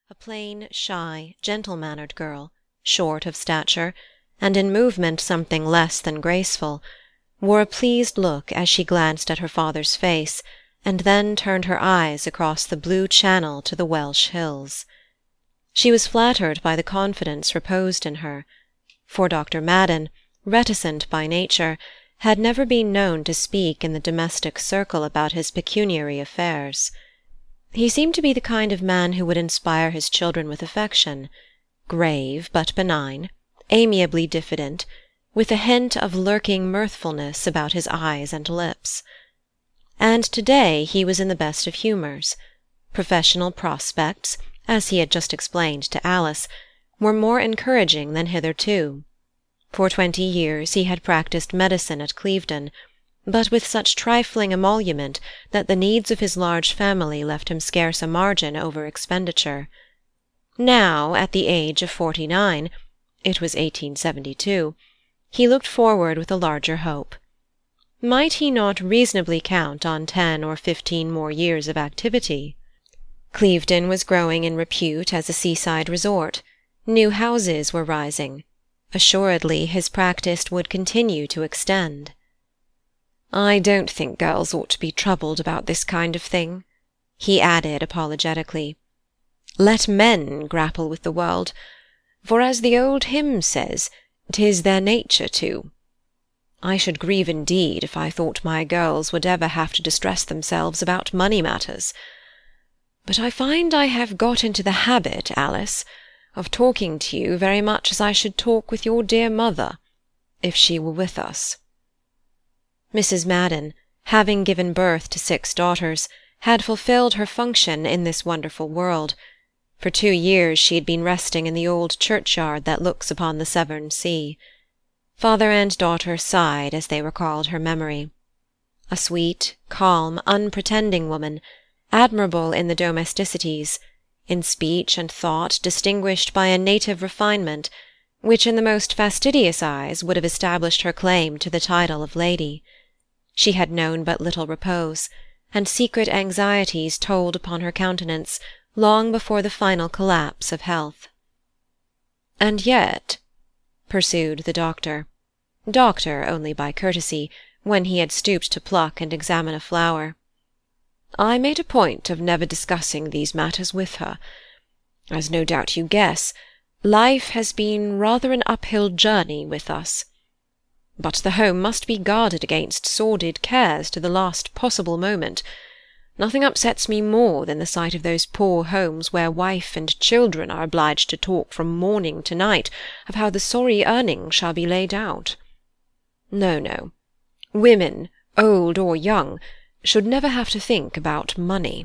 a plain, shy, gentle-mannered girl, short of stature, and in movement something less than graceful, wore a pleased look as she glanced at her father's face, and then turned her eyes across the blue Channel to the Welsh hills. She was flattered by the confidence reposed in her, for Dr. Madden, reticent by nature, had never been known to speak in the domestic circle about his pecuniary affairs. He seemed to be the kind of man who would inspire his children with affection, grave but benign, amiably diffident, with a hint of lurking mirthfulness about his eyes and lips. And today he was in the best of humours. Professional prospects, as he had just explained to Alice, were more encouraging than hitherto. For 20 years he had practised medicine at Clevedon, but with such trifling emolument that the needs of his large family left him scarce a margin over expenditure. Now, at the age of 49, it was 1872, he looked forward with a larger hope. Might he not reasonably count on 10 or 15 more years of activity? Clevedon was growing in repute as a seaside resort. New houses were rising. Assuredly his practice would continue to extend. "I don't think girls ought to be troubled about this kind of thing," he added apologetically. "Let men grapple with the world, for as the old hymn says, 'tis their nature to. I should grieve indeed if I thought my girls would ever have to distress themselves about money matters. But I find I have got into the habit, Alice, of talking to you very much as I should talk with your dear mother, if she were with us." Mrs. Madden, having given birth to 6 daughters, had fulfilled her function in this wonderful world. For 2 years she had been resting in the old churchyard that looks upon the Severn Sea. Father and daughter sighed as they recalled her memory. A sweet, calm, unpretending woman, admirable in the domesticities, in speech and thought distinguished by a native refinement, which in the most fastidious eyes would have established her claim to the title of lady. She had known but little repose, and secret anxieties told upon her countenance long before the final collapse of health. "And yet," pursued the doctor only by courtesy, when he had stooped to pluck and examine a flower, "I made a point of never discussing these matters with her. As no doubt you guess, life has been rather an uphill journey with us. But the home must be guarded against sordid cares to the last possible moment. Nothing upsets me more than the sight of those poor homes where wife and children are obliged to talk from morning to night of how the sorry earnings shall be laid out. No, women, old or young, should never have to think about money."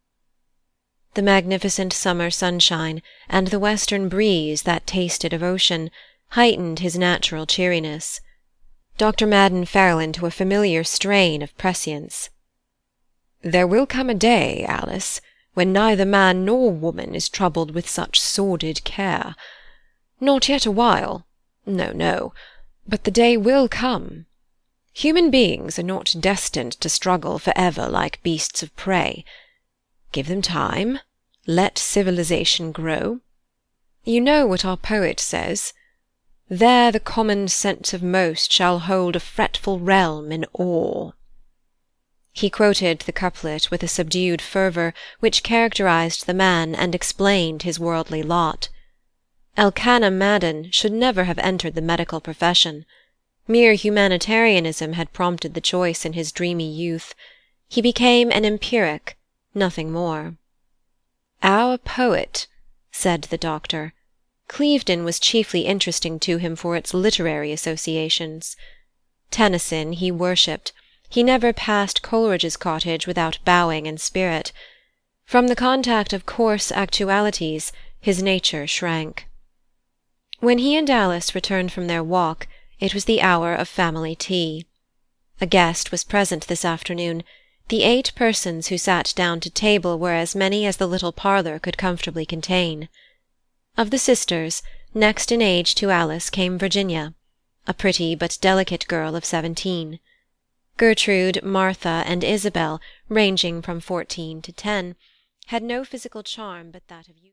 The magnificent summer sunshine, and the western breeze that tasted of ocean, heightened his natural cheeriness. Dr. Madden fell into a familiar strain of prescience. "There will come a day, Alice, when neither man nor woman is troubled with such sordid care. Not yet a while. No, but the day will come. Human beings are not destined to struggle for ever like beasts of prey. Give them time, let civilization grow. You know what our poet says, 'There the common sense of most shall hold a fretful realm in awe.'" He quoted the couplet with a subdued fervour which characterized the man and explained his worldly lot. Elkanah Madden should never have entered the medical profession. Mere humanitarianism had prompted the choice in his dreamy youth. He became an empiric, nothing more. "Our poet," said the doctor. Clevedon was chiefly interesting to him for its literary associations. Tennyson he worshipped. He never passed Coleridge's cottage without bowing in spirit. From the contact of coarse actualities his nature shrank. When he and Alice returned from their walk, it was the hour of family tea. A guest was present this afternoon. The 8 persons who sat down to table were as many as the little parlour could comfortably contain. Of the sisters, next in age to Alice came Virginia, a pretty but delicate girl of 17. Gertrude, Martha, and Isabel, ranging from 14 to 10, had no physical charm but that of youth.